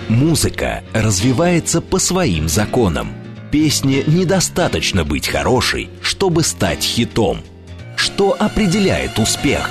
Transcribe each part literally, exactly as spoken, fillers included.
Музыка развивается по своим законам. Песне недостаточно быть хорошей, чтобы стать хитом. Что определяет успех?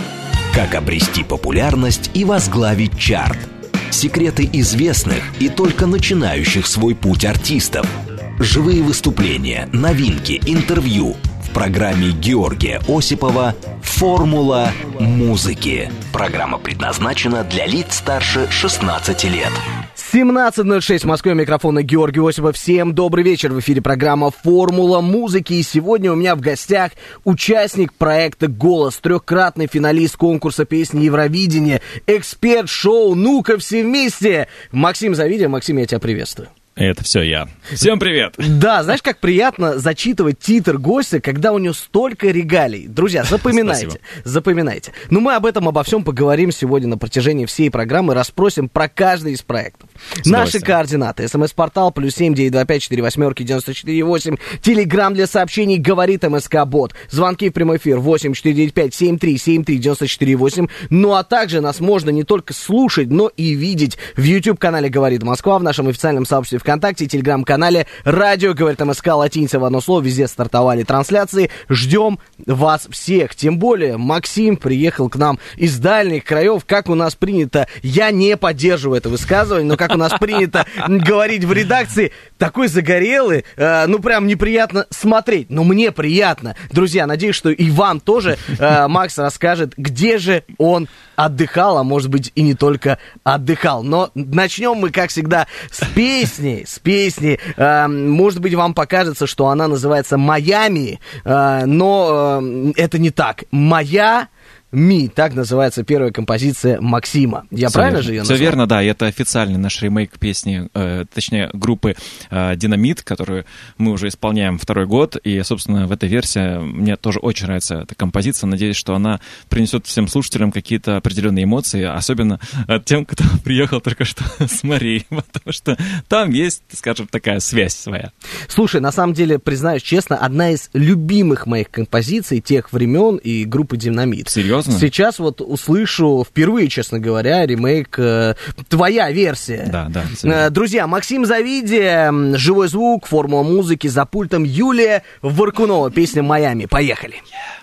Как обрести популярность и возглавить чарт? Секреты известных и только начинающих свой путь артистов. Живые выступления, новинки, интервью. В программе Георгия Осипова «Формула музыки». Программа предназначена для лиц старше шестнадцати лет. семнадцать ноль шесть в Москве, микрофона Георгий Осипов. Всем добрый вечер. В эфире программа «Формула музыки». И сегодня у меня в гостях участник проекта «Голос», трехкратный финалист конкурса песни Евровидения, эксперт шоу «Ну-ка, все вместе». Максим Завидя. Максим, я тебя приветствую. Это все я. Всем привет! Да, знаешь, как приятно зачитывать титр гостя, когда у него столько регалий. Друзья, запоминайте, запоминайте. Но мы об этом, обо всем поговорим сегодня на протяжении всей программы, расспросим про каждый из проектов. Наши координаты. СМС-портал плюс семь девять два пять четыре восьмерки девяносто четыре восемь. Телеграм для сообщений говорит МСК-бот. Звонки в прямой эфир восемь четыре девять пять семь три семь три девяносто четыре восемь. Ну а также нас можно не только слушать, но и видеть в YouTube-канале «Говорит Москва», в нашем официальном сообществе ВКонтакте, телеграм-канале «Радио говорит МСК», латиница в одно слово, везде стартовали трансляции. Ждем вас всех. Тем более Максим приехал к нам из дальних краев. Как у нас принято, я не поддерживаю это высказывание, но как у нас принято говорить в редакции, такой загорелый, э, ну прям неприятно смотреть, но мне приятно. Друзья, надеюсь, что и вам тоже э, Макс расскажет, где же он отдыхал, а может быть и не только отдыхал. Но начнем мы, как всегда, с песни, с песни. Э, может быть, вам покажется, что она называется «Майами», э, но э, это не так. «Моя Ми», так называется первая композиция Максима. Я Все правильно верно. же ее назвал? Все верно, да. Это официальный наш ремейк песни, э, точнее, группы э, «Динамит», которую мы уже исполняем второй год. И, собственно, в этой версии мне тоже очень нравится эта композиция. Надеюсь, что она принесет всем слушателям какие-то определенные эмоции, особенно тем, кто приехал только что с морей, потому что там есть, скажем, такая связь своя. Слушай, на самом деле, признаюсь честно, одна из любимых моих композиций тех времен и группы «Динамит». Серьезно? Сейчас вот услышу впервые, честно говоря, ремейк, э, твоя версия. Да, да. Э, друзья, Максим Завидя, «Живой звук», «Формула музыки», за пультом Юлия Варкунова, песня «Майами». Поехали.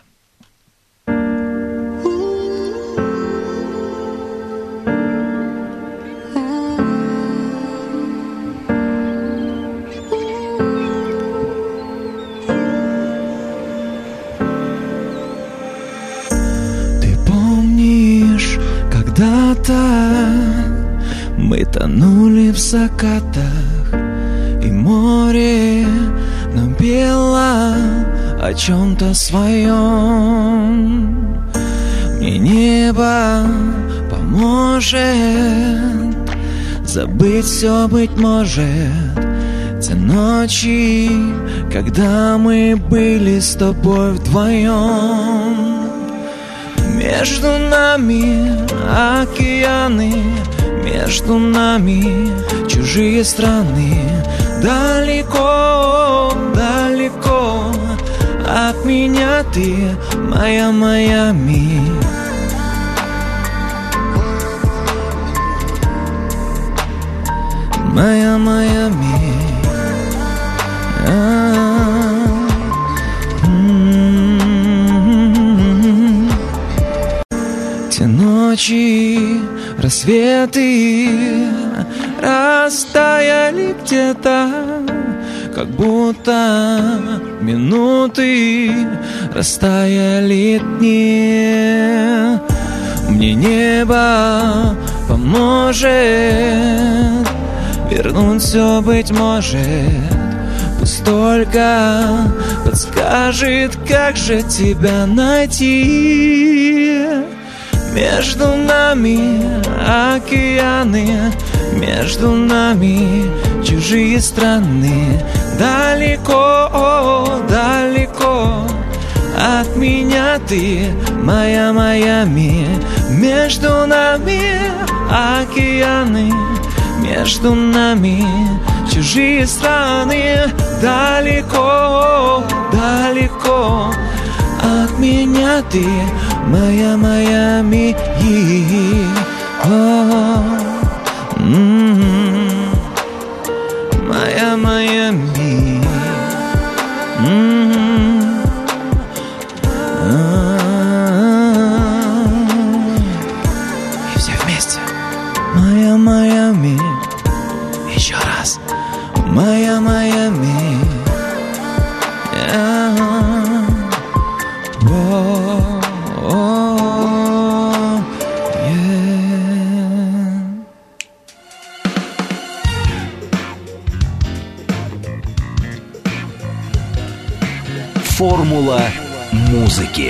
Когда-то мы тонули в закатах, и море нам пело о чем-то своем. Мне небо поможет забыть все, быть может, те ночи, когда мы были с тобой вдвоем. Между нами океаны, между нами чужие страны. Далеко, далеко от меня ты, моя Майами. Моя Майами. Ночи, рассветы растаяли где-то, как будто минуты растаяли дни. Мне небо поможет вернуть все, быть может, пусть только подскажет, как же тебя найти. Между нами океаны, между нами чужие страны. Далеко, далеко от меня ты, моя Майами. Между нами океаны, между нами чужие страны. Далеко, далеко от меня ты, моя Майами. Oh, mm-hmm. Формула музыки.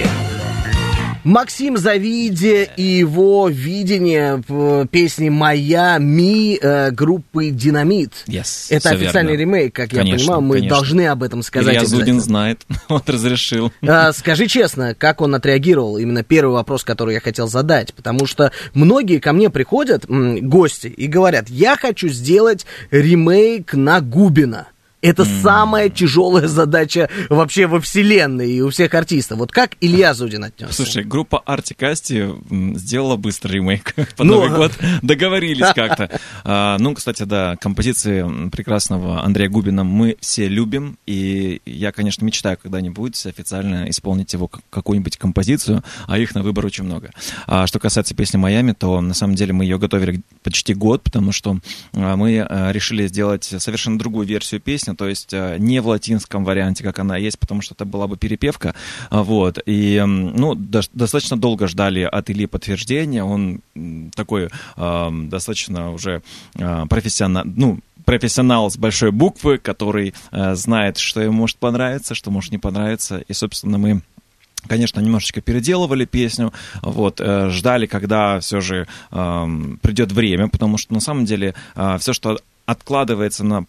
Максим Завиди и его видение в песне «Моя Ми» э, группы «Динамит». Yes, это официальный верно. ремейк, как Конечно, я понимаю, мы конечно. должны об этом сказать. Илья Зудин знает, он разрешил. А, скажи честно, как он отреагировал? Именно первый вопрос, который я хотел задать. Потому что многие ко мне приходят, м, гости, и говорят, я хочу сделать ремейк на Губина. Это mm. самая тяжелая задача вообще во вселенной и у всех артистов. Вот как Илья Зудин отнесся? Слушай, группа Arctic Asti сделала быстро ремейк по ну, Новый год. Договорились как-то. А, ну, кстати, да, композиции прекрасного Андрея Губина мы все любим. И я, конечно, мечтаю когда-нибудь официально исполнить его какую-нибудь композицию, а их на выбор очень много. А что касается песни «Майами», то на самом деле мы ее готовили почти год, потому что мы решили сделать совершенно другую версию песни, то есть не в латинском варианте, как она есть, потому что это была бы перепевка, вот, и, ну, до, достаточно долго ждали от Ильи подтверждения, он такой э, достаточно уже э, профессионал, ну, профессионал с большой буквы, который э, знает, что ему может понравиться, что может не понравиться, и, собственно, мы конечно, немножечко переделывали песню, вот, э, ждали, когда все же э, придет время, потому что, на самом деле, э, все, что откладывается на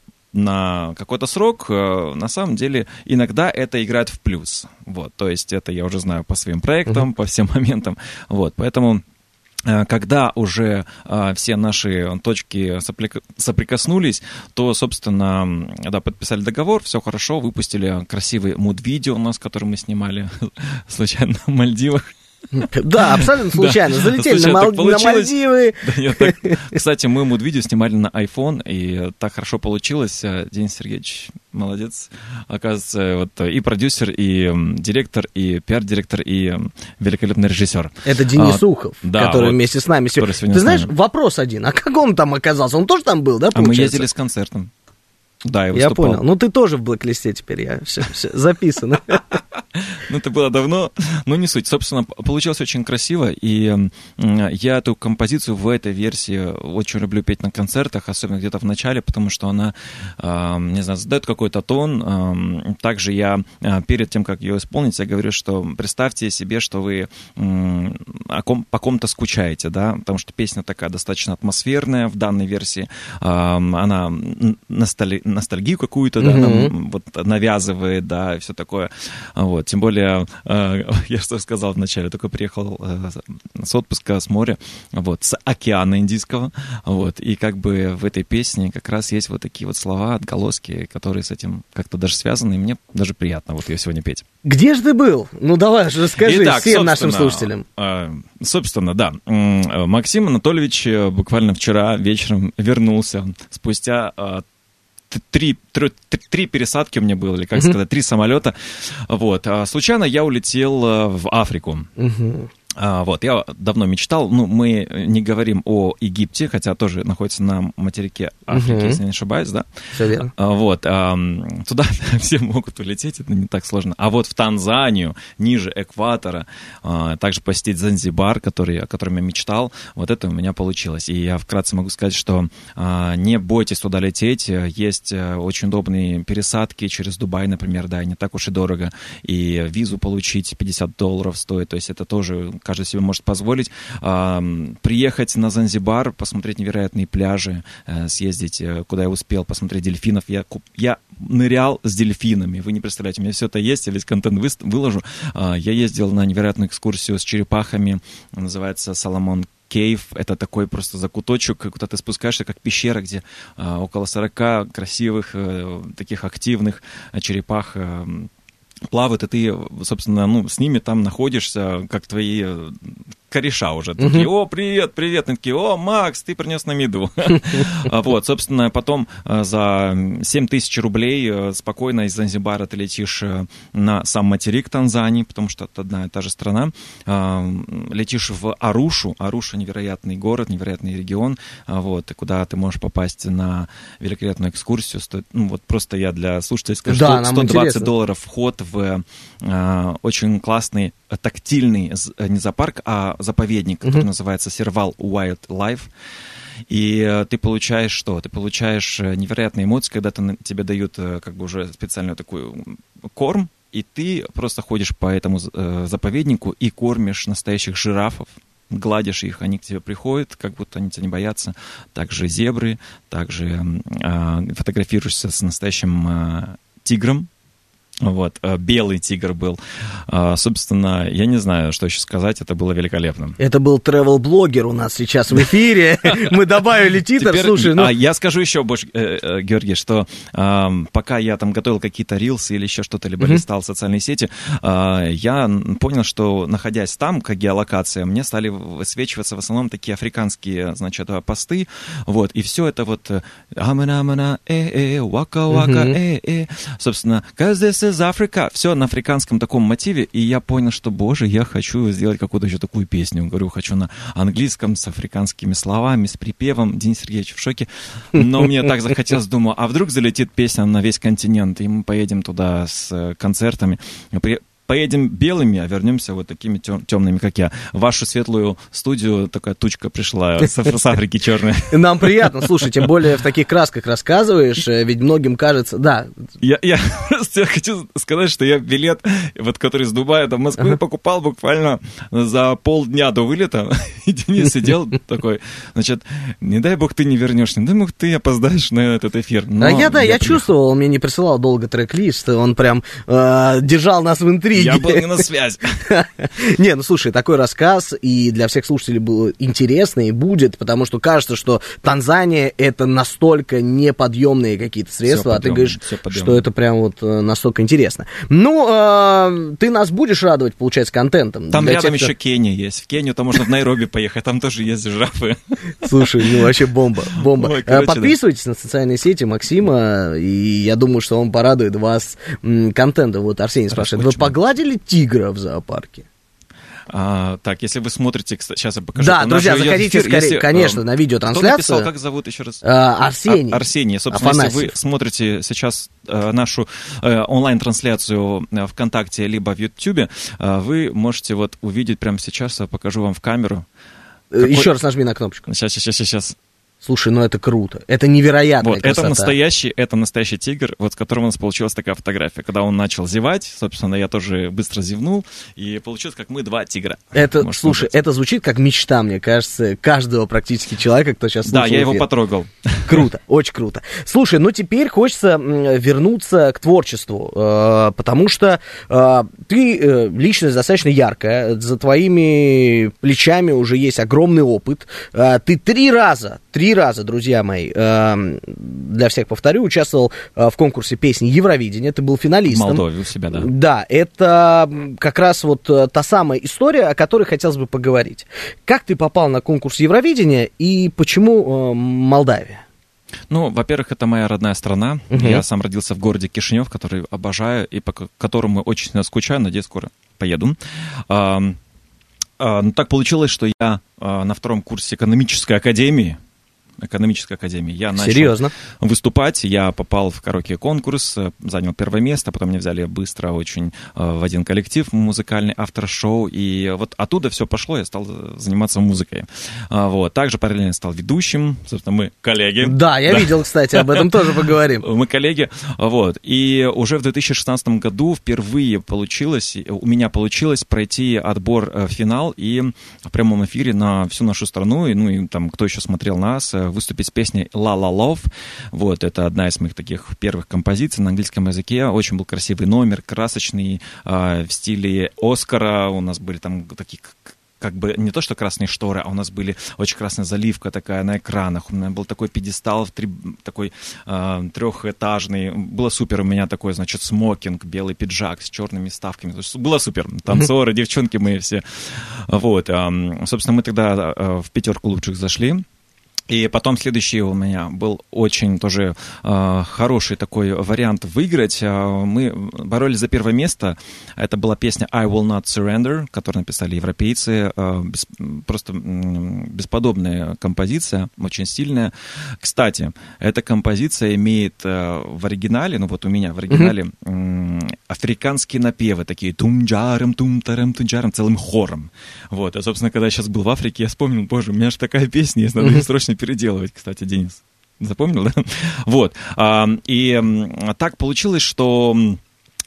на какой-то срок, на самом деле, иногда это играет в плюс. Вот, то есть это я уже знаю по своим проектам, mm-hmm. по всем моментам. Вот, поэтому, когда уже все наши точки соприкоснулись, то, собственно, да, подписали договор, все хорошо, выпустили красивый муд-видео у нас, который мы снимали случайно на Мальдивах. Да, абсолютно случайно. Да. Залетели на, Мал... на Мальдивы. Да, нет, так... Кстати, мы муд-видео снимали на iPhone, и так хорошо получилось. Денис Сергеевич молодец. Оказывается, вот и продюсер, и директор, и пиар-директор, и великолепный режиссер. Это Денис а, Ухов, да, который вот, вместе с нами сегодня. сегодня Ты с знаешь, нами. Вопрос один. А как он там оказался? Он тоже там был, да, получается? А мы ездили с концертом. Да, я выступал. Я понял. Ну, ты тоже в блэк-листе теперь, я все, все записано. Ну, это было давно, но не суть. Собственно, получилось очень красиво, и я эту композицию в этой версии очень люблю петь на концертах, особенно где-то в начале, потому что она, не знаю, задает какой-то тон. Также я перед тем, как ее исполнить, я говорю, что представьте себе, что вы по ком-то скучаете, да, потому что песня такая достаточно атмосферная в данной версии, она носталь... ностальгию какую-то, да, mm-hmm. нам вот навязывает, да, и все такое, вот. Тем более, э, я что сказал вначале, только приехал э, с отпуска, с моря, вот, с океана Индийского, вот, и как бы в этой песне как раз есть вот такие вот слова, отголоски, которые с этим как-то даже связаны, и мне даже приятно вот ее сегодня петь. Где же ты был? Ну, давай же расскажи Итак, всем нашим слушателям. Э, собственно, да, Максим Анатольевич буквально вчера вечером вернулся спустя э, Три, три, три пересадки у меня было, или как uh-huh. сказать, три самолета. Вот. А случайно я улетел в Африку. Uh-huh. А, вот, я давно мечтал, ну, мы не говорим о Египте, хотя тоже находится на материке Африки, uh-huh. если не ошибаюсь, да? Все верно. А, вот, а, туда все могут улететь, это не так сложно. А вот в Танзанию, ниже экватора, а, также посетить Занзибар, который, о котором я мечтал, вот это у меня получилось. И я вкратце могу сказать, что а, не бойтесь туда лететь, есть очень удобные пересадки через Дубай, например, да, и не так уж и дорого, и визу получить пятьдесят долларов стоит, то есть это тоже каждый себе может позволить. Приехать на Занзибар, посмотреть невероятные пляжи, съездить, куда я успел, посмотреть дельфинов. Я, я нырял с дельфинами, вы не представляете, у меня все это есть, я весь контент выложу. Я ездил на невероятную экскурсию с черепахами, называется «Соломон Кейв». Это такой просто закуточек, куда ты спускаешься, как пещера, где около сорока красивых, таких активных черепах плавают, и ты, собственно, ну, с ними там находишься, как твои кореша уже. Такие, о, привет, привет. И такие, о, Макс, ты принес нам еду. Вот, собственно, потом за семь тысяч рублей спокойно из Занзибара ты летишь на сам материк Танзании, потому что это одна и та же страна. Летишь в Арушу. Аруша — невероятный город, невероятный регион, вот, и куда ты можешь попасть на великолепную экскурсию. Стоит, ну, вот просто я для слушателей скажу, да, сто двадцать долларов вход в э, очень классный тактильный не зоопарк, а заповедник, который uh-huh. называется Serval Wildlife. И э, ты получаешь что? Ты получаешь невероятные эмоции, когда ты, тебе дают э, как бы уже специальную такую корм, и ты просто ходишь по этому э, заповеднику и кормишь настоящих жирафов, гладишь их, они к тебе приходят, как будто они тебя не боятся. Также зебры, также э, фотографируешься с настоящим э, тигром. Вот, белый тигр был. Собственно, я не знаю, что еще сказать, это было великолепно. Это был travel-блогер у нас сейчас в эфире. Мы добавили титр, слушай. Ну... А, я скажу еще больше, э, Георгий, что э, пока я там готовил какие-то рилсы или еще что-то, либо mm-hmm. листал социальные сети, э, я понял, что, находясь там, как геолокация, мне стали высвечиваться в основном такие африканские, значит, посты, вот, и все это вот амана-амана, э-э, вака-вака, э-э, собственно, каждый из Африка, все на африканском таком мотиве, и я понял, что, боже, я хочу сделать какую-то еще такую песню. Говорю, хочу на английском, с африканскими словами, с припевом. Денис Сергеевич в шоке. Но мне так захотелось, думаю, а вдруг залетит песня на весь континент, и мы поедем туда с концертами. Поедем белыми, а вернемся вот такими тем, темными, как я. В вашу светлую студию такая тучка пришла с, с Африки черная. Нам приятно, слушай, тем более в таких красках рассказываешь, ведь многим кажется, да. Я, я просто хочу сказать, что я билет, вот который из Дубая до Москвы, ага. покупал буквально за полдня до вылета, и Денис сидел такой, значит, не дай бог ты не вернешься, не дай бог ты опоздаешь на этот эфир. Но а я, да, я, я чувствовал, он мне не присылал долго трек-лист, он прям э, держал нас в интриге. Я был не на связи. Не, ну слушай, такой рассказ и для всех слушателей был интересный и будет, потому что кажется, что Танзания это настолько неподъемные какие-то средства, а ты говоришь, что это прям вот настолько интересно. Ну, э, ты нас будешь радовать, получается, контентом. Там рядом тех, еще кто... Кения есть. В Кению-то можно в Найроби поехать, там тоже есть жирафы. Слушай, ну вообще бомба, бомба. Ой, короче, подписывайтесь да. на социальные сети Максима, и я думаю, что он порадует вас м, контентом. Вот Арсений спрашивает, вы погладили тигра в зоопарке? А, так, если вы смотрите, кстати, сейчас я покажу. Да, друзья, заходите, скорее, если, конечно, а, на видеотрансляцию. Кто написал, как зовут еще раз? А, Арсений. А, Арсений. Собственно, Афанасьев. Если вы смотрите сейчас а, нашу а, онлайн-трансляцию а, ВКонтакте либо в Ютьюбе, а, вы можете вот увидеть прямо сейчас, я покажу вам в камеру. Какой... Еще раз нажми на кнопочку. Сейчас, сейчас, сейчас, сейчас. Слушай, ну это круто. Это невероятная вот, красота. Это настоящий, это настоящий тигр, вот с которым у нас получилась такая фотография. Когда он начал зевать, собственно, я тоже быстро зевнул, и получилось, как мы два тигра. Это, Может, слушай, быть. Это звучит как мечта, мне кажется, каждого практически человека, кто сейчас слушает. Да, я его потрогал. Круто, очень круто. Слушай, ну теперь хочется вернуться к творчеству, потому что ты личность достаточно яркая, за твоими плечами уже есть огромный опыт. Ты три раза, три раза, друзья мои, для всех повторю, участвовал в конкурсе песни Евровидения, ты был финалистом. В Молдове у себя, да. Да, это как раз вот та самая история, о которой хотелось бы поговорить. Как ты попал на конкурс Евровидения и почему Молдавия? Ну, во-первых, это моя родная страна. Uh-huh. Я сам родился в городе Кишинев, который обожаю и по которому очень сильно скучаю. Надеюсь, скоро поеду. А, а, ну, так получилось, что я а, на втором курсе экономической академии, экономической академии, я начал Серьезно? выступать. Я попал в караоке-конкурс, занял первое место, потом меня взяли быстро очень в один коллектив музыкальный, автор-шоу, и вот оттуда все пошло, я стал заниматься музыкой. Вот. Также параллельно стал ведущим, собственно, мы коллеги. Да, я да. видел, кстати, об этом тоже поговорим. Мы коллеги, вот. И уже в две тысячи шестнадцатом году впервые получилось, у меня получилось пройти отбор в финал и в прямом эфире на всю нашу страну, и, ну и там, кто еще смотрел нас, выступить с песней «La La Love». Вот, это одна из моих таких первых композиций на английском языке. Очень был красивый номер, красочный, э, в стиле Оскара. У нас были там такие... как бы не то, что красные шторы, а у нас были очень красная заливка такая на экранах. У меня был такой пьедестал, три, такой э, трехэтажный. Было супер. У меня такой, значит, смокинг, белый пиджак с черными вставками. То есть было супер. Танцоры, девчонки мои все. Вот. Э, собственно, мы тогда э, в пятерку лучших зашли. И потом следующий у меня был очень тоже э, хороший такой вариант выиграть. Мы боролись за первое место. Это была песня «I Will Not Surrender», которую написали европейцы. Э, без, просто э, бесподобная композиция, очень стильная. Кстати, эта композиция имеет э, в оригинале, ну вот у меня в оригинале, э, африканские напевы, такие тум-джарам, тум-тарам, тум-джарам, целым хором. Вот. А, собственно, когда я сейчас был в Африке, я вспомнил, боже, у меня же такая песня есть, надо ее срочно переделывать, кстати, Денис. Запомнил, да? Вот. И так получилось, что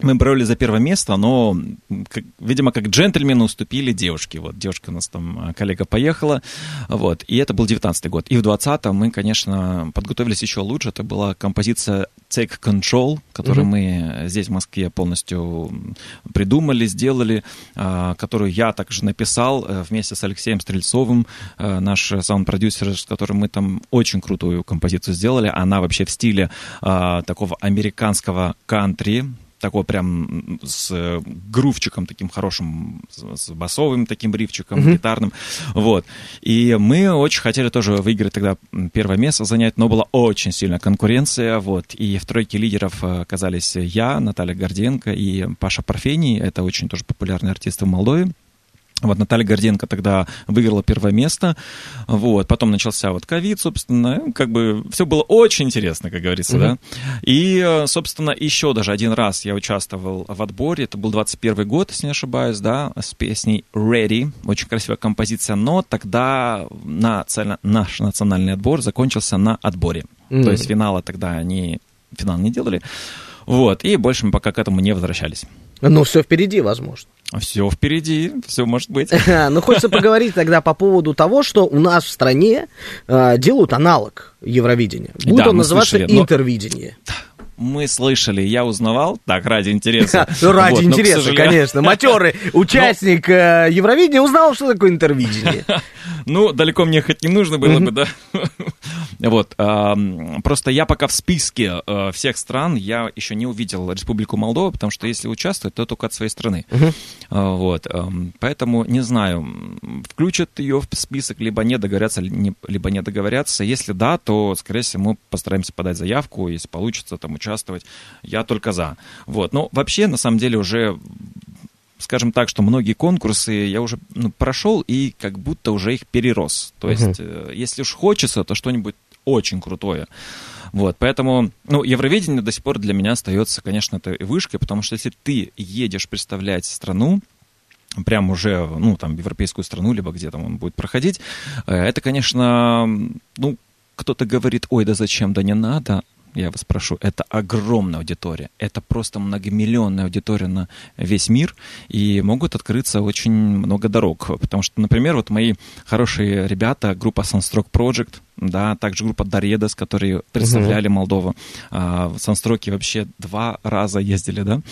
Мы боролись за первое место, но, как, видимо, как джентльмены уступили девушке. Вот девушка у нас там, коллега, поехала, вот, и это был девятнадцатый год. И в двадцатом мы, конечно, подготовились еще лучше. Это была композиция Take Control, которую mm-hmm. мы здесь, в Москве, полностью придумали, сделали, которую я также написал вместе с Алексеем Стрельцовым, наш саунд-продюсер, с которым мы там очень крутую композицию сделали. Она вообще в стиле такого американского кантри, такой прям с грувчиком таким хорошим, с басовым таким рифчиком, mm-hmm. гитарным, вот. И мы очень хотели тоже выиграть тогда первое место, занять, но была очень сильная конкуренция, вот. И в тройке лидеров оказались я, Наталья Горденко и Паша Парфений, это очень тоже популярные артисты в Молдове. Вот Наталья Горденко тогда выиграла первое место, вот, потом начался вот ковид, собственно, как бы все было очень интересно, как говорится, mm-hmm. да, и, собственно, еще даже один раз я участвовал в отборе, это был двадцать первый год, если не ошибаюсь, да, с песней «Ready», очень красивая композиция, но тогда на, наш национальный отбор закончился на отборе, mm-hmm. то есть финала тогда они, финал не делали, вот, и больше мы пока к этому не возвращались. Ну, все впереди, возможно. Все впереди, все может быть. Ну, хочется поговорить тогда по поводу того, что у нас в стране э, делают аналог Евровидения. Будет да, он называться слышали, «Интервидение». Но... Мы слышали, я узнавал, так, ради интереса. Ради вот, интереса, сожалению... конечно. Матерый участник но... Евровидения узнал, что такое интервидение. Ну, далеко мне хоть не нужно было бы, да. Вот, просто я пока в списке всех стран, я еще не увидел Республику Молдова, потому что если участвовать, то только от своей страны. Вот, поэтому не знаю, включат ее в список, либо не договорятся, либо не договорятся. Если да, то, скорее всего, мы постараемся подать заявку, если получится там участвовать, я только за. Вот, но вообще, на самом деле, уже... Скажем так, что многие конкурсы я уже ну, прошел и как будто уже их перерос. То есть, uh-huh. если уж хочется, то что-нибудь очень крутое. Вот, поэтому, ну, Евровидение до сих пор для меня остается, конечно, это вышкой, потому что если ты едешь представлять страну, прям уже, ну, там, европейскую страну, либо где там он будет проходить, это, конечно, ну, кто-то говорит, ой, да зачем, да не надо. Я вас прошу, это огромная аудитория, это просто многомиллионная аудитория на весь мир, и могут открыться очень много дорог, потому что, например, вот мои хорошие ребята, группа Sunstroke Project, да, также группа Даредас, которые представляли uh-huh. Молдову, в Санстроке вообще два раза ездили, да,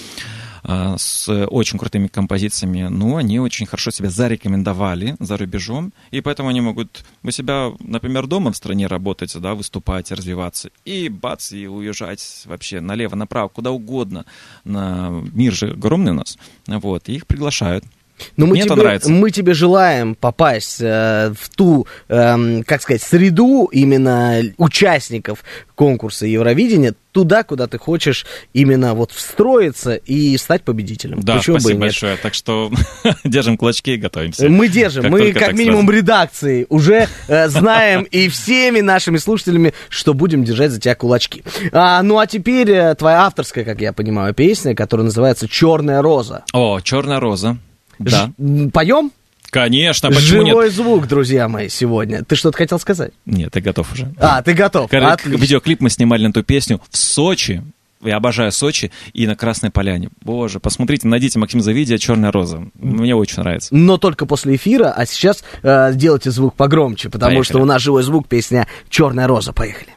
с очень крутыми композициями, но они очень хорошо себя зарекомендовали за рубежом, и поэтому они могут у себя, например, дома в стране работать, да, выступать, развиваться, и бац, и уезжать вообще налево, направо, куда угодно. На... Мир же огромный у нас, вот, и их приглашают. Но мы Мне тебе, это нравится. Мы тебе желаем попасть э, в ту, э, как сказать, среду именно участников конкурса Евровидения, туда, куда ты хочешь именно вот встроиться и стать победителем. Да, Почему спасибо бы и нет? большое. Так что держим кулачки и готовимся. Мы держим. Как мы, как минимум, сразу. В редакции уже э, знаем и всеми нашими слушателями, что будем держать за тебя кулачки. А, ну, а теперь э, твоя авторская, как я понимаю, песня, которая называется «Черная роза». О, «Черная роза». Да. Ж- поем? Конечно, почему Живой нет? звук, друзья мои, сегодня. Ты что-то хотел сказать? Нет, я готов уже. А, ты готов. Кор- видеоклип мы снимали на эту песню в Сочи. Я обожаю Сочи и на Красной Поляне. Боже, посмотрите, найдите Максим Завидия «Черная роза». Мне очень нравится. Но только после эфира, а сейчас э, сделайте звук погромче, потому Поехали. Что у нас живой звук, песня «Черная роза». Поехали.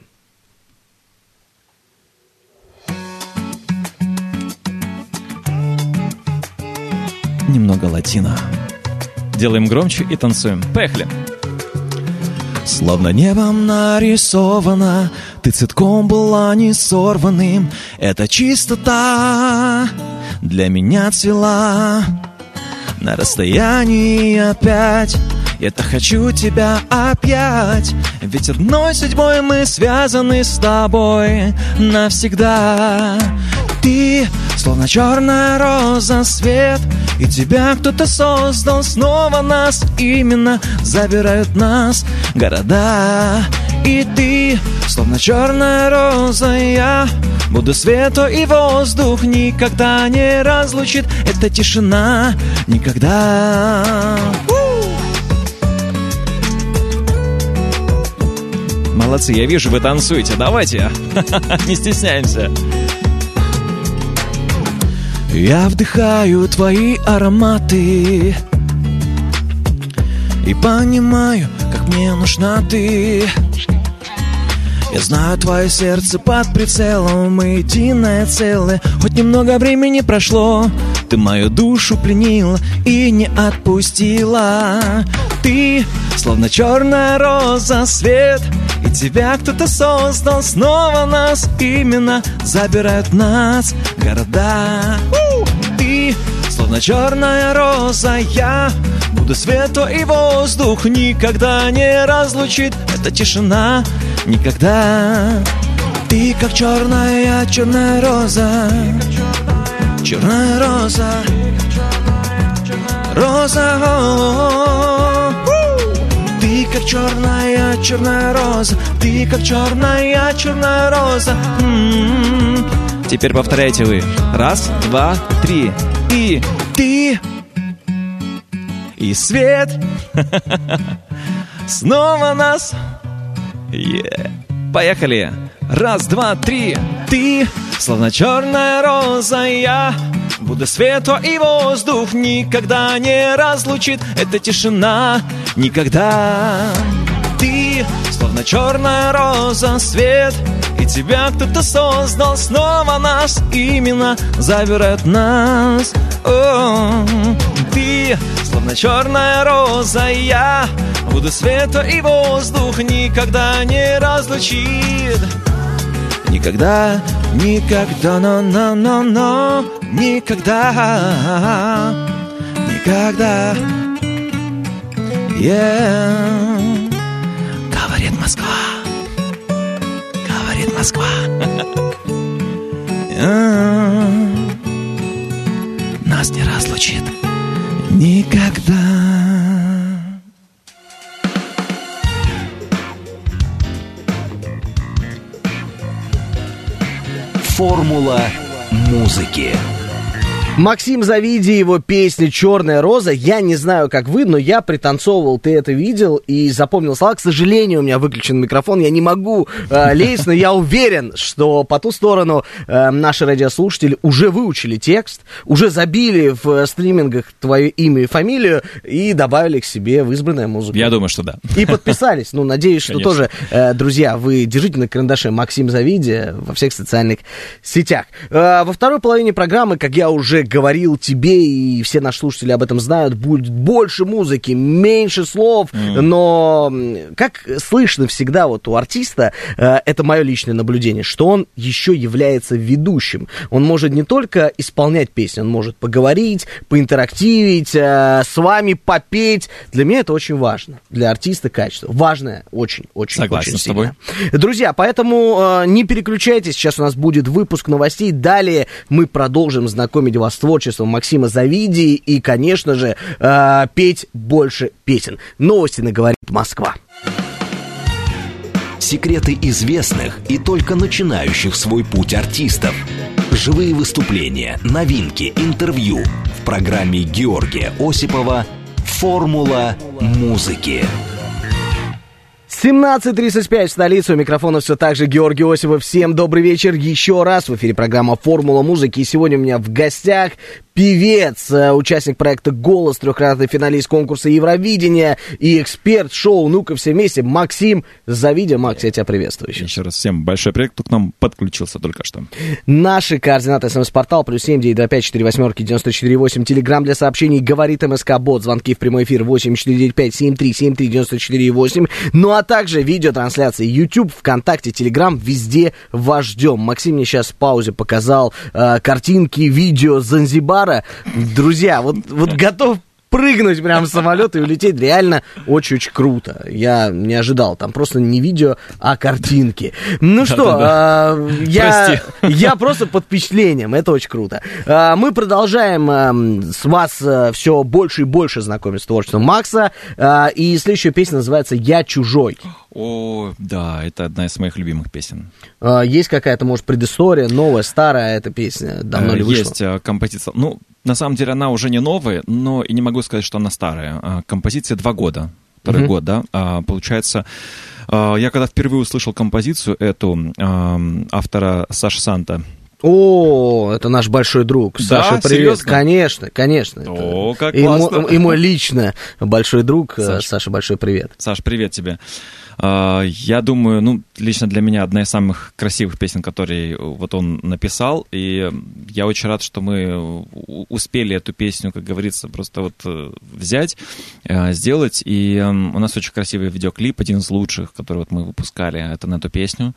Немного латино. Делаем громче и танцуем. Поехали. Словно небом нарисована, ты цветком была не сорванным. Эта чистота для меня цвела на расстоянии опять. Я-то хочу тебя опять, ведь одной судьбой мы связаны с тобой навсегда. Ты словно черная роза, свет, и тебя кто-то создал. Снова нас именно забирают нас города. И ты словно черная роза, я буду свету и воздух. Никогда не разлучит эта тишина, никогда. Молодцы, я вижу, вы танцуете. Давайте, не стесняемся. Я вдыхаю твои ароматы и понимаю, как мне нужна ты. Я знаю, твое сердце под прицелом, мы единое целое. Хоть немного времени прошло, ты мою душу пленила и не отпустила. Ты словно черная роза, свет, и тебя кто-то создал. Снова нас именно забирают нас города. Ты словно черная роза, я буду свет и воздух, никогда не разлучит эта тишина, никогда. Ты как черная, черная роза, черная роза, роза. Ты как черная, черная роза, ты как черная, черная роза. М-м-м. Теперь повторяйте вы. Раз, два, три. И ты и свет снова нас. Yeah. Поехали. Раз, два, три. Ты словно черная роза, я буду свету и воздух, никогда не разлучит эта тишина, никогда. Ты словно черная роза, свет, и тебя кто-то создал. Снова нас именно забирают нас. О, ты словно черная роза, я буду свету и воздух, никогда не разлучит. Никогда, никогда, но-но-но-но, никогда, никогда. Yeah. Говорит Москва, говорит Москва. Нас не разлучит никогда. Формула музыки. Максим Завиди, его песня «Черная роза». Я не знаю, как вы, но я пританцовывал, ты это видел и запомнил слова. К сожалению, у меня выключен микрофон, я не могу э, лезть, но я уверен, что по ту сторону э, наши радиослушатели уже выучили текст, уже забили в стримингах твое имя и фамилию и добавили к себе в избранную музыку. Я думаю, что да. И подписались. Ну, надеюсь, что Конечно. тоже, э, друзья, вы держите на карандаше Максим Завиди во всех социальных сетях. Э, во второй половине программы, как я уже говорил тебе, и все наши слушатели об этом знают, будет больше музыки, меньше слов, mm. но как слышно всегда вот у артиста, э, это мое личное наблюдение, что он еще является ведущим. Он может не только исполнять песни, он может поговорить, поинтерактивить, э, с вами попеть. Для меня это очень важно. Для артиста качество. Важное очень, очень, Согласен очень с тобой. сильно. Друзья, поэтому э, не переключайтесь, сейчас у нас будет выпуск новостей, далее мы продолжим знакомить вас с творчеством Максима Завиди и, конечно же, э, петь больше песен. Новости на «Говорит Москва». Секреты известных и только начинающих свой путь артистов. Живые выступления, новинки, интервью в программе Георгия Осипова «Формула музыки». семнадцать тридцать пять в столице. У микрофона все так же Георгий Осипов. Всем добрый вечер. Еще раз в эфире программа «Формула музыки». И сегодня у меня в гостях певец, участник проекта «Голос», трехкратный финалист конкурса Евровидения и эксперт шоу «Ну-ка все вместе» Максим Завиди. Макс, я тебя приветствую еще. Еще раз всем большой привет, кто к нам подключился только что. Наши координаты: смс-портал плюс семь девять два пять четыре восьмерки девяносто четыре восемь. Телеграм для сообщений «Говорит МСК-бот». Звонки в прямой эфир восемь четыре девять пять семь три семь три девяносто четыре восемь. Ну а также видеотрансляции YouTube, ВКонтакте, Телеграм. Везде вас ждем. Максим мне сейчас в паузе показал э, картинки, видео Занзибара. Друзья, вот, вот готов прыгнуть прямо в самолет и улететь. Реально очень-очень круто. Я не ожидал. Там просто не видео, а картинки. Ну что, э, я, я просто под впечатлением. Это очень круто. Э, мы продолжаем э, с вас э, все больше и больше знакомить с творчеством Макса. Э, и следующая песня называется «Я чужой». О, да, это одна из моих любимых песен. Э, есть какая-то, может, предыстория, новая, старая эта песня? Давно ли вышла? Есть композиция. Ну, на самом деле она уже не новая, но и не могу сказать, что она старая. Композиция два года, второй mm-hmm. год, да. Получается, я когда впервые услышал композицию эту автора Саши Санта, О, это наш большой друг. Да, Саша, привет. серьезно? Конечно, конечно. О, как и классно. Мой, и мой лично большой друг. Саш. Саша, большой привет. Саш, привет тебе. Я думаю, ну, лично для меня одна из самых красивых песен, которые вот он написал, и я очень рад, что мы успели эту песню, как говорится, просто вот взять, сделать, и у нас очень красивый видеоклип, один из лучших, который вот мы выпускали, это на эту песню.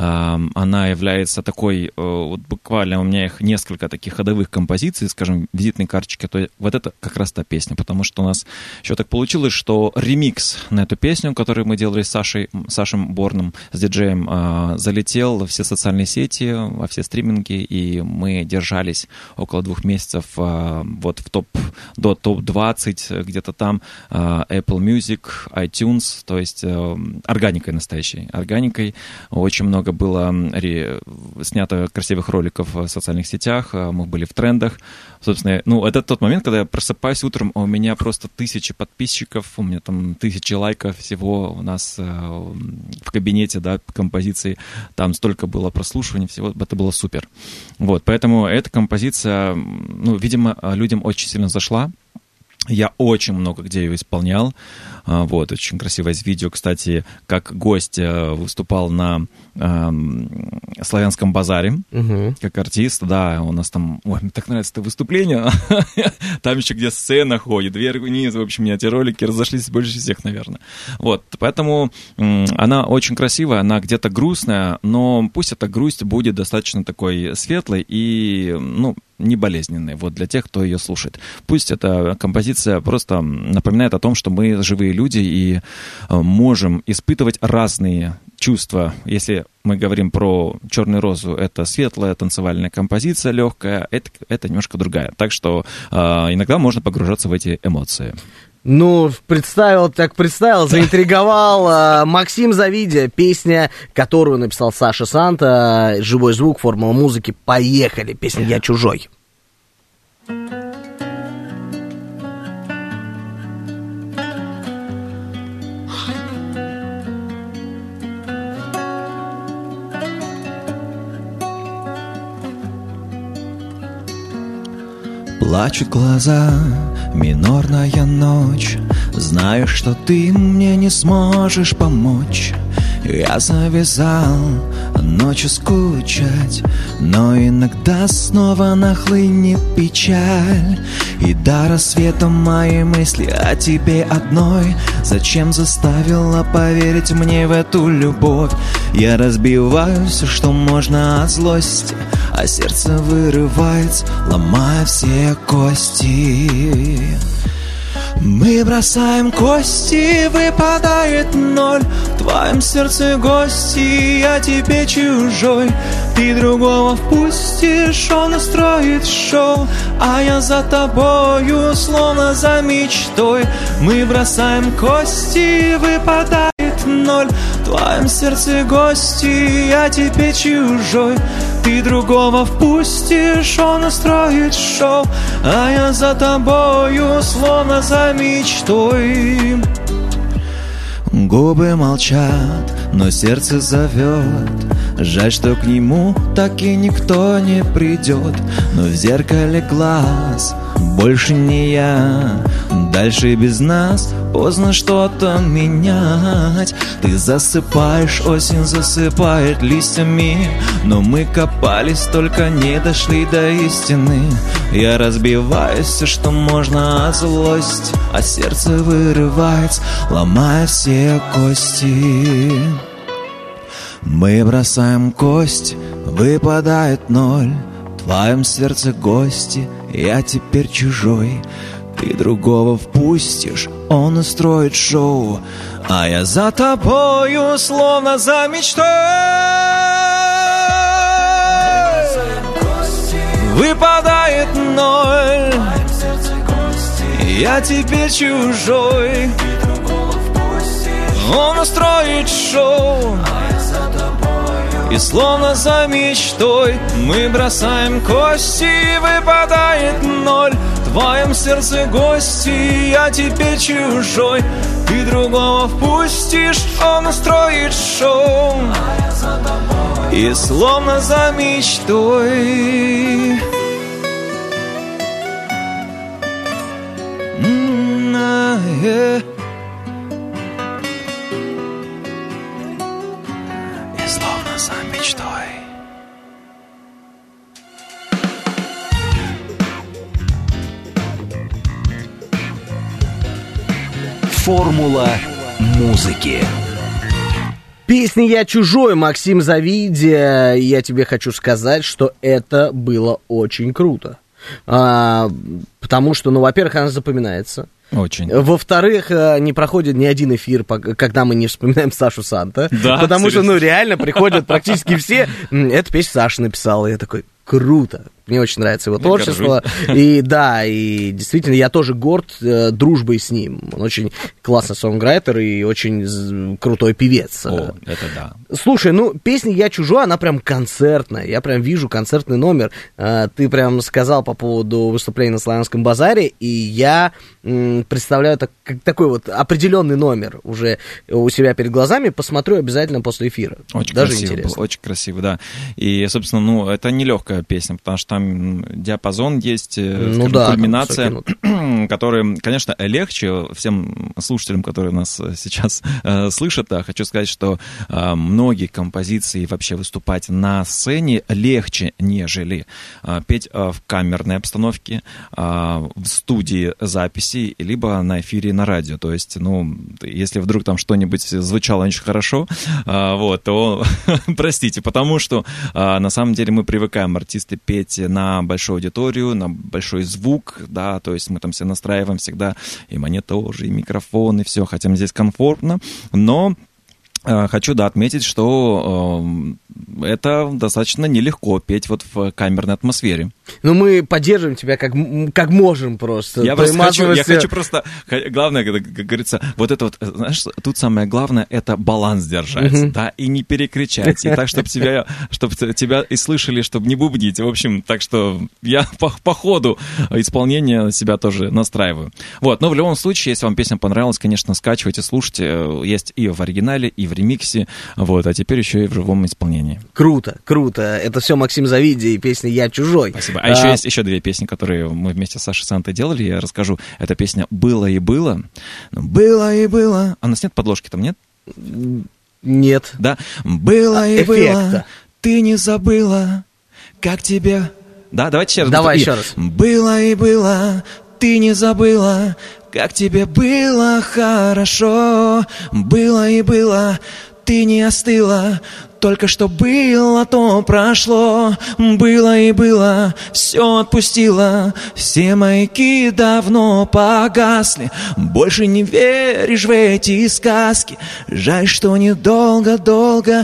Она является такой, вот буквально у меня их несколько таких ходовых композиций, скажем, визитной карточки, то вот это как раз та песня, потому что у нас еще так получилось, что ремикс на эту песню, которую мы делали с Сашей, Сашем Борном, с диджеем, э, залетел во все социальные сети, во все стриминги, и мы держались около двух месяцев э, вот в топ, до топ двадцать, где-то там, э, Apple Music, iTunes, то есть э, органикой настоящей, органикой. Очень много было ре, снято красивых роликов в социальных сетях, э, мы были в трендах. Собственно, ну, это тот момент, когда я просыпаюсь утром, а у меня просто тысячи подписчиков, у меня там тысячи лайков всего у нас э, в кабинете, да, композиции, там столько было прослушиваний, всего, это было супер. Вот, поэтому эта композиция, ну, видимо, людям очень сильно зашла. Я очень много где ее исполнял. Вот, очень красивое видео, кстати, как гость выступал на э, Славянском базаре, угу. как артист, да, у нас там, ой, мне так нравится это выступление, там еще где сцена ходит, вверх-вниз, в общем, мне эти ролики разошлись больше всех, наверное. Вот, поэтому э, она очень красивая, она где-то грустная, но пусть эта грусть будет достаточно такой светлой и, ну, не болезненной, вот, для тех, кто ее слушает. Пусть эта композиция просто напоминает о том, что мы живые люди и можем испытывать разные чувства. Если мы говорим про «Черную розу», это светлая танцевальная композиция, легкая, это, это немножко другая. Так что э, иногда можно погружаться в эти эмоции. Ну, представил, так представил, заинтриговал. Максим Завидя, песня, которую написал Саша Санта, живой звук, формула музыки. Поехали, песня «Я чужой». Плачут глаза, минорная ночь. Знаю, что ты мне не сможешь помочь. Я завязал ночью скучать, но иногда снова нахлынет печаль. И до рассвета мои мысли о тебе одной. Зачем заставила поверить мне в эту любовь? Я разбиваю все, что можно от злости, а сердце вырывается, ломая все кости. Мы бросаем кости, выпадает ноль. В твоем сердце гости, я тебе чужой. Ты другого впустишь, он устроит шоу, а я за тобою, словно за мечтой. Мы бросаем кости, выпадает ноль. В твоем сердце гости, я тебе чужой. Ты другого впустишь, он устроит шоу, а я за тобою, словно за мечтой. Губы молчат, но сердце зовет. Жаль, что к нему так и никто не придет. Но в зеркале глаз больше не я. Дальше без нас поздно что-то менять. Ты засыпаешь, осень засыпает листьями, но мы копались, только не дошли до истины. Я разбиваю все, что можно от злости, а сердце вырывается, ломая все кости. Мы бросаем кость, выпадает ноль. В твоем сердце гости, я теперь чужой. Ты другого впустишь, он устроит шоу, а я за тобою, словно за мечтой. Выпадает ноль, я теперь чужой. Он устроит шоу, и словно за мечтой мы бросаем кости, выпадает ноль. В твоем сердце гости, я теперь чужой. Ты другого впустишь, он устроит шоу, и словно за мечтой yeah. И словно за мечтой. Формула музыки. Песня «Я чужой», Максим Завидя. Я тебе хочу сказать, что это было очень круто. А, потому что, ну, во-первых, она запоминается. Очень. Во-вторых, не проходит ни один эфир, когда мы не вспоминаем Сашу Санта. Да, потому серьезно? что, ну, реально приходят практически все. Эта песня Саша написала. И я такой, круто. Мне очень нравится его творчество. И да, и действительно, я тоже горд э, дружбой с ним. Он очень классный сонграйтер и очень з- крутой певец. О, это да. Слушай, ну, песня «Я чужой», она прям концертная. Я прям вижу концертный номер. Э, ты прям сказал по поводу выступления на Славянском базаре, и я м, представляю так, как такой вот определенный номер уже у себя перед глазами. Посмотрю обязательно после эфира. Очень Даже красиво интересно. было, очень красиво, да. И, собственно, ну, это нелегкая песня, потому что там диапазон есть, ну, скажем, да, кульминация, который, конечно, легче всем слушателям, которые нас сейчас э, слышат. Да, хочу сказать, что э, многие композиции вообще выступать на сцене легче, нежели э, петь э, в камерной обстановке, э, в студии записи, либо на эфире на радио. То есть, ну, если вдруг там что-нибудь звучало очень хорошо, э, вот, то простите, потому что э, на самом деле мы привыкаем, артисты, петь на большую аудиторию, на большой звук, да, то есть мы там все настраиваем всегда и мониторы, и микрофон, и все, хотя здесь комфортно, но э, хочу, да, отметить, что э, это достаточно нелегко петь вот в камерной атмосфере. Ну, мы поддерживаем тебя как, как можем просто. Я просто хочу, я хочу просто, главное, как, как говорится, вот это вот, знаешь, тут самое главное, это баланс держать, uh-huh. да, и не перекричать, и так, чтобы тебя, чтобы тебя и слышали, чтобы не бубнить, в общем, так что я по, по ходу исполнения себя тоже настраиваю. Вот, но в любом случае, если вам песня понравилась, конечно, скачивайте, слушайте, есть и в оригинале, и в ремиксе, вот, а теперь еще и в живом исполнении. Круто, круто, это все Максим Завидя и песня «Я чужой». Спасибо. А, а еще есть еще две песни, которые мы вместе с Сашей Сантой делали, я расскажу. Это песня «Было и было». Было и было. А у нас нет подложки там, нет? Нет. Да. Было и Эффекта. было. Ты не забыла, как тебе... Да, давайте еще раз. Давай и... еще раз. Было и было. Ты не забыла, как тебе было хорошо. Было и было. Ты не остыла. Только что было, то прошло. Было и было, все отпустила. Все маяки давно погасли. Больше не веришь в эти сказки. Жаль, что недолго-долго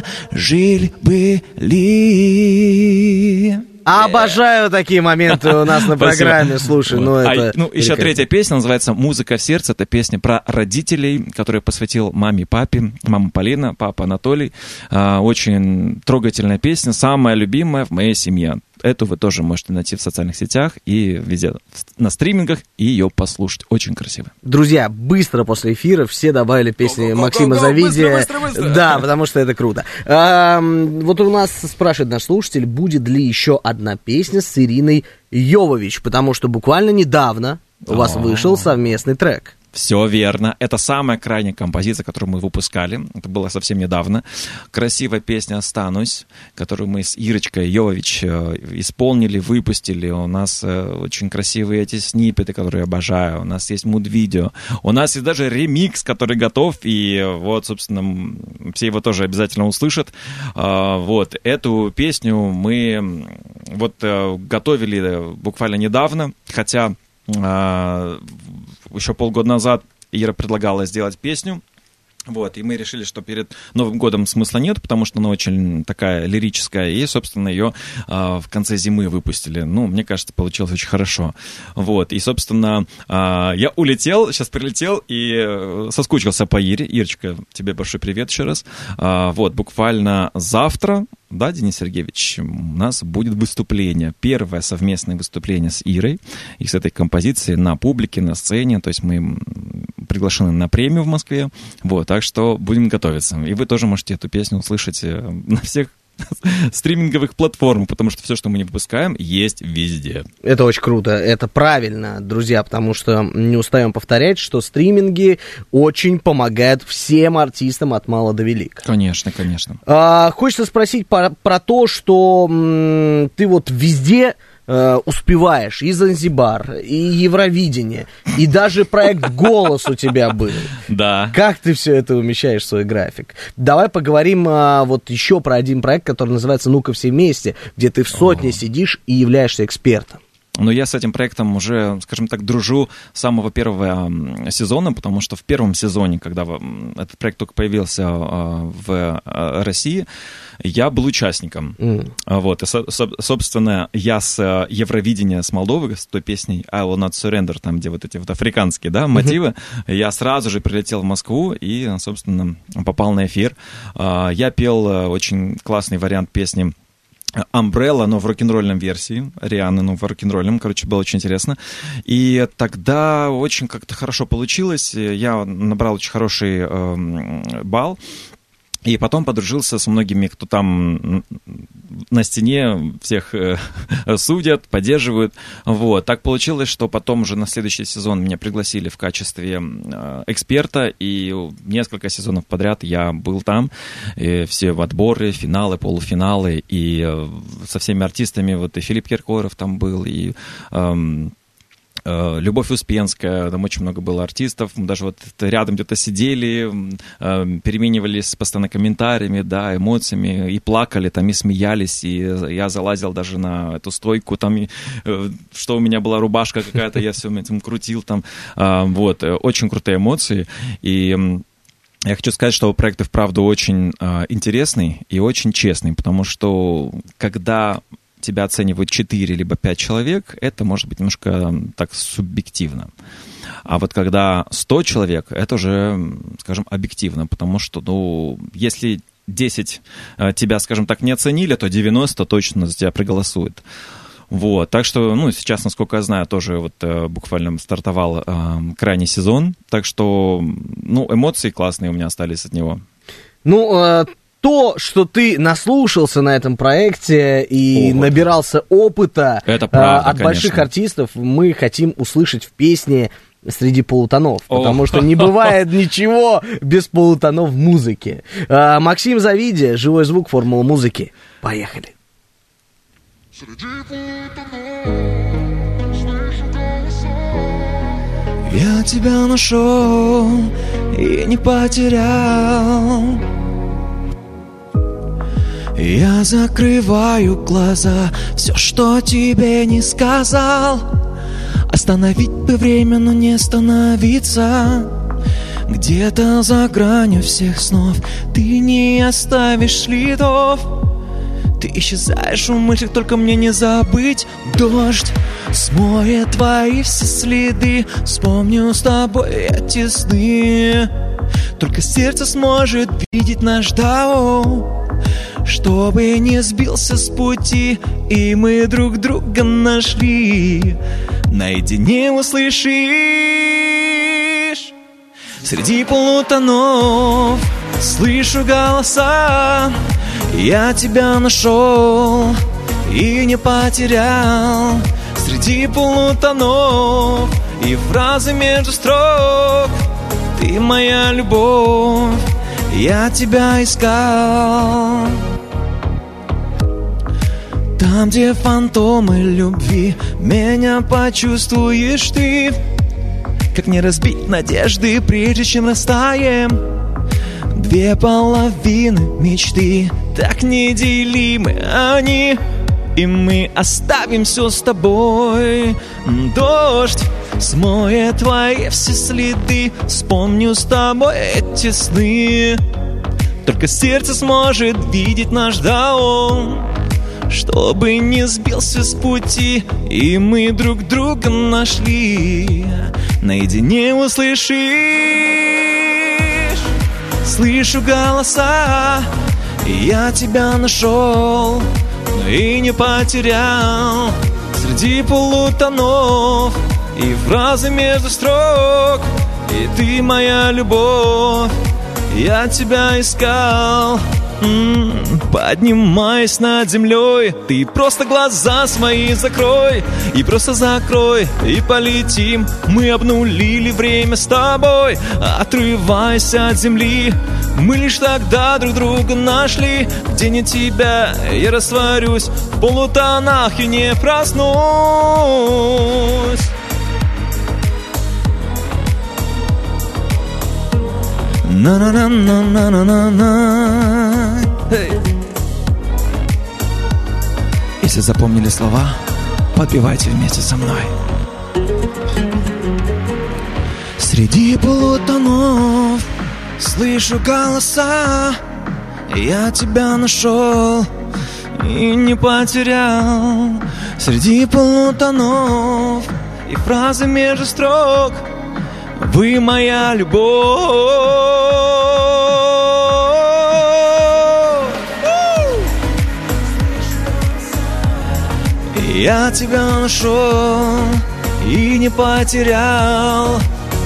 жили-были. Обожаю такие моменты у нас на программе. Слушай, ну это... А, ну, еще третья песня называется «Музыка в сердце». Это песня про родителей, которую посвятил маме и папе. Мама Полина, папа Анатолий. А, очень трогательная песня, самая любимая в моей семье. Эту вы тоже можете найти в социальных сетях и везде на стримингах и ее послушать. Очень красиво. Друзья, быстро после эфира все добавили песни go, go, Максима go, go, Завидя. Быстро, быстро, быстро. Да, потому что это круто. А, вот у нас спрашивает наш слушатель, будет ли еще одна песня с Ириной Йовович, потому что буквально недавно у вас вышел совместный трек. Все верно. Это самая крайняя композиция, которую мы выпускали. Это было совсем недавно. Красивая песня «Останусь», которую мы с Ирочкой Йовович исполнили, выпустили. У нас очень красивые эти сниппеты, которые я обожаю. У нас есть муд-видео. У нас есть даже ремикс, который готов. И вот, собственно, все его тоже обязательно услышат. Вот. Эту песню мы вот готовили буквально недавно. Хотя... еще полгода назад Ира предлагала сделать песню, вот, и мы решили, что перед Новым годом смысла нет, потому что она очень такая лирическая, и, собственно, ее а, в конце зимы выпустили. Ну, мне кажется, получилось очень хорошо. Вот, и, собственно, а, я улетел, сейчас прилетел и соскучился по Ире. Ирочка, тебе большой привет еще раз. А, вот, буквально завтра, да, Денис Сергеевич, у нас будет выступление, первое совместное выступление с Ирой и с этой композицией на публике, на сцене, то есть мы приглашены на премию в Москве. Вот, так что будем готовиться. И вы тоже можете эту песню услышать на всех стриминговых платформ, потому что все, что мы не выпускаем, есть везде. Это очень круто, это правильно, друзья, потому что не устаем повторять, что стриминги очень помогают всем артистам от мала до велика. Конечно, конечно. А, хочется спросить про, про то, что м, ты вот везде э, успеваешь, и Занзибар, и Евровидение, и даже проект «Голос» у тебя был. Да. Как ты все это умещаешь в свой график? Давай поговорим а, вот еще про один проект, который называется «Ну-ка все вместе», где ты в сотне О. сидишь и являешься экспертом. Но я с этим проектом уже, скажем так, дружу с самого первого сезона, потому что в первом сезоне, когда этот проект только появился в России, я был участником. Mm. Вот, и, собственно, я с Евровидения, с Молдовы, с той песней I Will Not Surrender, там, где вот эти вот африканские, да, мотивы, mm-hmm. я сразу же прилетел в Москву и, собственно, попал на эфир. Я пел очень классный вариант песни Umbrella, но в рок-н-ролльном версии, Рианны, ну, в рок-н-ролльном, короче, было очень интересно. И тогда очень как-то хорошо получилось, я набрал очень хороший э, балл, и потом подружился со многими, кто там на стене всех э, судят, поддерживают. Вот. Так получилось, что потом уже на следующий сезон меня пригласили в качестве э, эксперта, и несколько сезонов подряд я был там. И все отборы, финалы, полуфиналы, и э, со всеми артистами, вот и Филипп Киркоров там был, и... Э, Любовь Успенская, там очень много было артистов, мы даже вот рядом где-то сидели, переменивались постоянно комментариями, да, эмоциями, и плакали там, и смеялись, и я залазил даже на эту стойку, там, и, что у меня была рубашка какая-то, я все этим крутил там, вот, очень крутые эмоции, и... Я хочу сказать, что проект и вправду очень интересный и очень честный, потому что когда... тебя оценивают четыре либо пять человек, это может быть немножко так субъективно. А вот когда сто человек, это уже, скажем, объективно, потому что, ну, если десять тебя, скажем так, не оценили, то девяносто точно за тебя проголосуют. Вот, так что, ну, сейчас, насколько я знаю, тоже вот э, буквально стартовал э, крайний сезон, так что, ну, эмоции классные у меня остались от него. Ну, э... То, что ты наслушался на этом проекте и О, набирался опыта это правда, от конечно. больших артистов, мы хотим услышать в песне «Среди полутонов», О. потому что не бывает ничего без полутонов в музыке. Максим Завидя, «Живой звук», формула музыки. Поехали. Я тебя нашел и не потерял. Я закрываю глаза, все, что тебе не сказал. Остановить бы время, но не остановиться. Где-то за гранью всех снов ты не оставишь следов. Ты исчезаешь в мыслях, только мне не забыть. Дождь смоет твои все следы. Вспомню с тобой эти сны. Только сердце сможет видеть наш дао, чтобы не сбился с пути, и мы друг друга нашли. Наедине услышишь среди полутонов, слышу голоса. Я тебя нашел и не потерял. Среди полутонов и фразы между строк. Ты моя любовь, я тебя искал. Там, где фантомы любви, меня почувствуешь ты. Как не разбить надежды, прежде чем растаем. Две половины мечты, так неделимы они. И мы оставим все с тобой. Дождь смоет твои все следы. Вспомню с тобой эти сны. Только сердце сможет видеть наш дао, чтобы не сбился с пути, и мы друг друга нашли. Наедине услышишь, слышу голоса. Я тебя нашел, но и не потерял. Среди полутонов и фразы между строк. и ты моя любовь. Я тебя искал, м-м, поднимаясь над землей. Ты просто глаза свои закрой, и просто закрой, и полетим. Мы обнулили время с тобой, отрываясь от земли. Мы лишь тогда друг друга нашли. Где нет тебя, я растворюсь в полутонах и не проснусь. На-на-на-на-на-на-на. Если запомнили слова, подпевайте вместе со мной. Среди полутонов слышу голоса. Я тебя нашел и не потерял. Среди полутонов и фразы между строк. Вы моя любовь. Я тебя нашел и не потерял.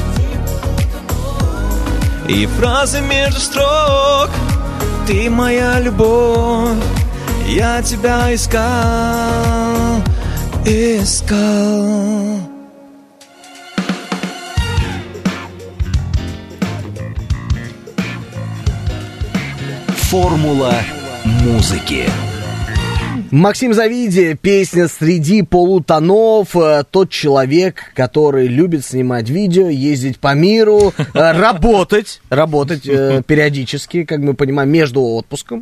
И фразы между строк. Ты моя любовь. Я тебя искал, искал. Формула музыки. Максим Завиди, песня «Среди полутонов». Тот человек, который любит снимать видео, ездить по миру, работать, работать периодически, как мы понимаем, между отпуском,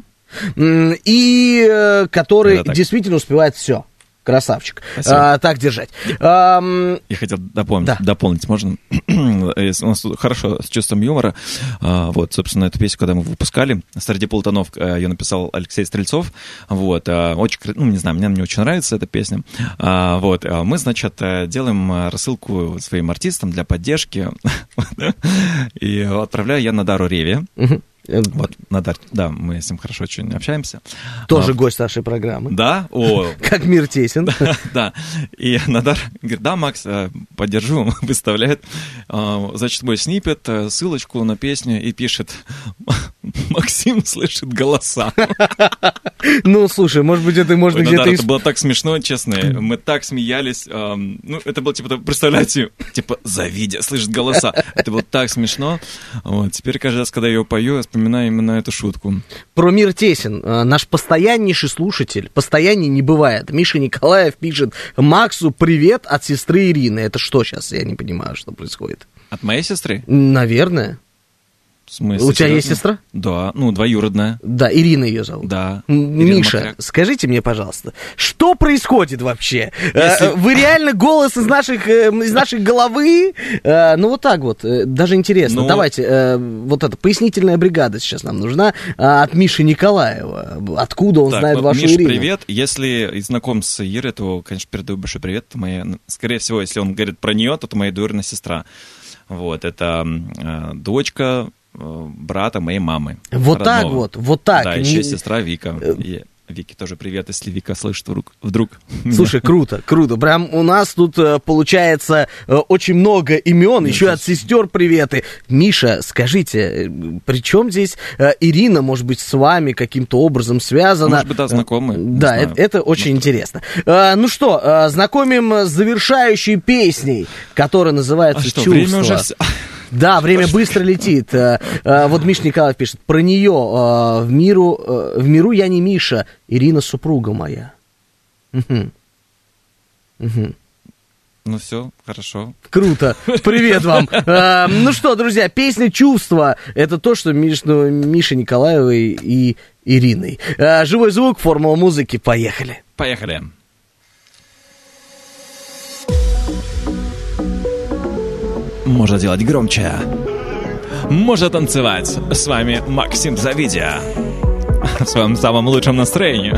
и который действительно успевает все. Красавчик. А, так держать. Я, а, я хотел дополнить, да. дополнить, можно? У нас тут хорошо с чувством юмора. А, вот, собственно, эту песню, когда мы выпускали, «Среди полутонов», ее написал Алексей Стрельцов. Вот, а, очень, ну, не знаю, мне, мне очень нравится эта песня. А, вот, а мы, значит, делаем рассылку своим артистам для поддержки. И отправляю я Надару Реве. Вот, Надар, да, мы с ним хорошо очень общаемся. Тоже а, гость нашей программы. Да? О. Как мир тесен. Да, да. И Надар говорит, да, Макс, поддержу, выставляет, значит, мой сниппет, ссылочку на песню и пишет, Максим слышит голоса. Ну, слушай, может быть, это можно где-то... Надар, это было так смешно, честно, мы так смеялись. Ну, это было, типа, представляете, типа, Завидя слышит голоса. Это было так смешно. Вот, теперь каждый раз, когда я ее пою, я вспоминаю именно эту шутку. Про мир тесен. Наш постояннейший слушатель, постоянней не бывает. Миша Николаев пишет: Максу привет от сестры Ирины. Это что сейчас? Я не понимаю, что происходит. От моей сестры? Наверное. В смысле? У тебя есть сестра? Да, ну, двоюродная. Да, Ирина ее зовут. Да. Миша, Макряк. Скажите мне, пожалуйста, что происходит вообще? Если... Вы реально голос из, наших, из нашей головы? Ну, вот так вот. Даже интересно. Ну... Давайте, вот эта пояснительная бригада сейчас нам нужна от Миши Николаева. Откуда он так, знает вашу Миша, Ирину? Привет. Если знаком с Ирой, то, конечно, передаю большой привет. Моя... Скорее всего, если он говорит про нее, то это моя двоюродная сестра. Вот, это э, дочка брата моей мамы. Вот родного. Так вот, вот так. Да, еще не... сестра Вика. И Вике тоже привет, если Вика слышит вдруг. вдруг. Слушай, круто, круто. Прям у нас тут получается очень много имен, Нет, еще от сестер приветы. Миша, скажите, при чем здесь Ирина, может быть, с вами каким-то образом связана? Может быть, да, знакомы. Да, это, это очень Может. интересно. Ну что, знакомим с завершающей песней, которая называется а что, «Чувство». Время уже... Да, время быстро летит. Вот Миша Николаев пишет: про нее в миру, в миру я не Миша, Ирина супруга моя. Угу. Угу. Ну все, хорошо. Круто. Привет вам. Ну что, друзья, песня «Чувство» — это то, что между Мишей Николаевой и Ириной. Живой звук, формула музыки. Поехали. Поехали. Можно делать громче. Можно танцевать. С вами Максим Завидя. В своем самом лучшем настроении.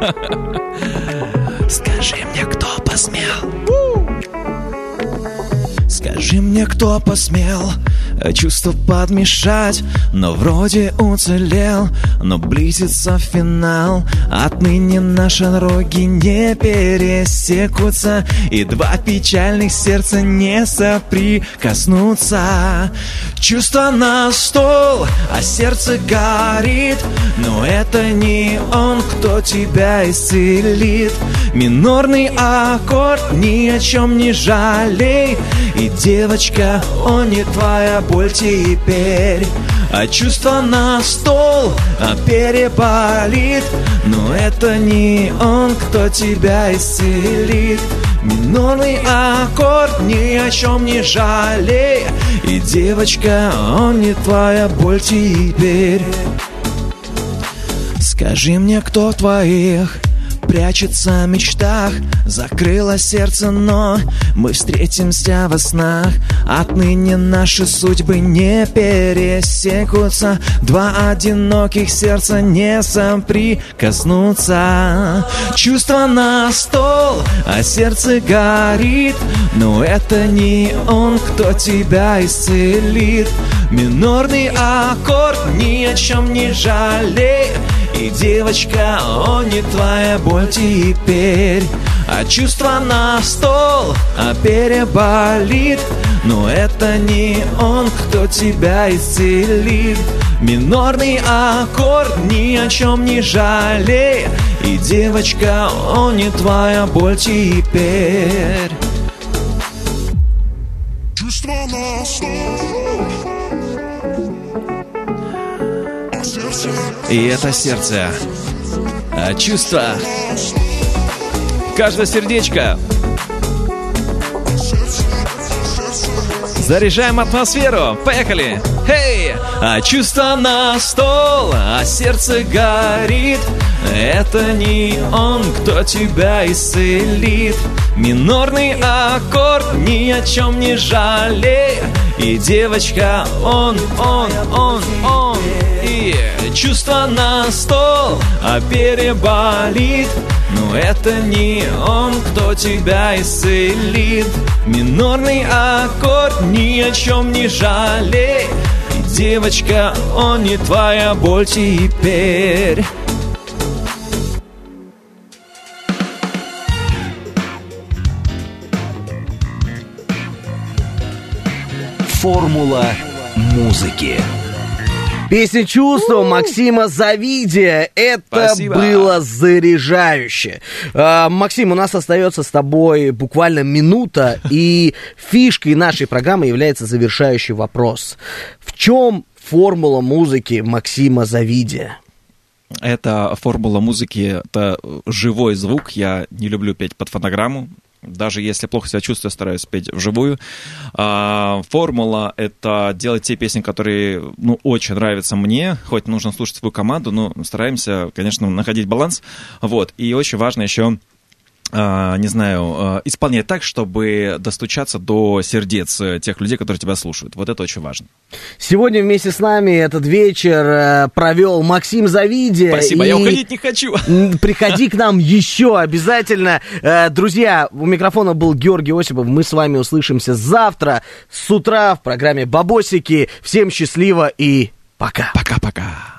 Скажи мне, кто посмел? Скажи мне, кто посмел чувства подмешать, но вроде уцелел, но близится финал. Отныне наши дороги не пересекутся, и два печальных сердца не соприкоснутся. Чувства на стол, а сердце горит, но это не он, кто тебя исцелит. Минорный аккорд, ни о чем не жалей, и, девочка, он не твоя боль теперь. А чувства на стол, а переболит, но это не он, кто тебя исцелит. Минорный аккорд, ни о чем не жалей, и, девочка, он не твоя боль теперь. Скажи мне, кто в твоих прячется в мечтах, закрыло сердце, но мы встретимся во снах. Отныне наши судьбы не пересекутся, два одиноких сердца не соприкоснутся. Чувства на стол, а сердце горит, но это не он, кто тебя исцелит. Минорный аккорд, ни о чем не жалей, и, девочка, он не твоя боль теперь. А чувства на стол, а переболит, но это не он, кто тебя исцелит. Минорный аккорд, ни о чем не жалей, и, девочка, он не твоя боль теперь. Чувства на стол. И это сердце, а чувства, каждое сердечко. Заряжаем атмосферу, поехали! Хей! А чувства на стол, а сердце горит, это не он, кто тебя исцелит. Минорный аккорд, ни о чем не жалей, и, девочка, он, он, он, он. И чувства на стол, а переболит, но это не он, кто тебя исцелит. Минорный аккорд, ни о чем не жалей, и, девочка, он не твоя боль теперь. Формула музыки. Песня «Чувство» Максима Завидия. Это Спасибо. Было заряжающе. А, Максим, у нас остается с тобой буквально минута, и фишкой нашей программы является завершающий вопрос. В чем формула музыки Максима Завидия? Это формула музыки, это живой звук. Я не люблю петь под фонограмму. Даже если плохо себя чувствую, стараюсь петь вживую. А, формула — это делать те песни, которые, ну, очень нравятся мне, хоть нужно слушать свою команду, но стараемся, конечно, находить баланс. Вот. И очень важно еще, а, не знаю, а, исполнять так, чтобы достучаться до сердец тех людей, которые тебя слушают. Вот это очень важно. Сегодня вместе с нами этот вечер э, провел Максим Завидия. Спасибо, и... я уходить не хочу. Приходи к нам еще обязательно. Э, друзья, у микрофона был Георгий Осипов. Мы с вами услышимся завтра с утра в программе «Бабосики». Всем счастливо и пока. Пока-пока.